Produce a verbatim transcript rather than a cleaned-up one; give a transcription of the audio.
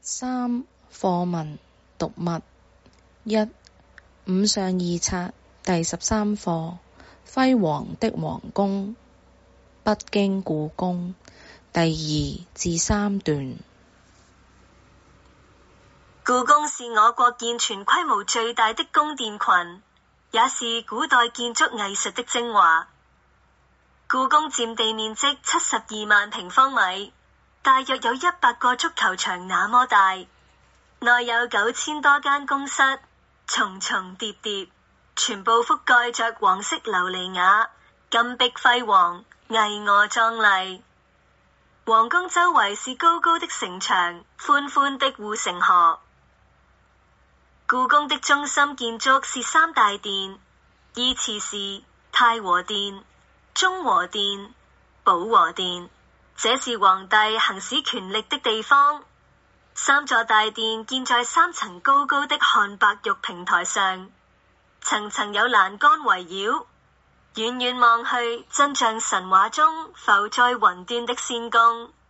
三、課文讀物一、五上二冊第十三課，輝煌的皇宮，北京故宮，第二至三段。 故宮是我國現存規模最大的宮殿群，也是古代建築藝術的精華。故宮佔地面積七十二萬平方米，大約有一百個足球場那麼大，內有九千多間宮室，重重疊疊，全部覆蓋着黃色琉璃瓦，金碧輝煌，巍峨壯麗。皇宮周圍是高高的城牆，寬寬的護城河。故宮的中心建築是三大殿，依次是太和殿、中和殿、保和殿，這是皇帝行使權力的地方。三座大殿建在三層高高的漢白玉平台上，層層有欄杆圍繞，遠遠望去真像神話中浮在雲端的仙宮。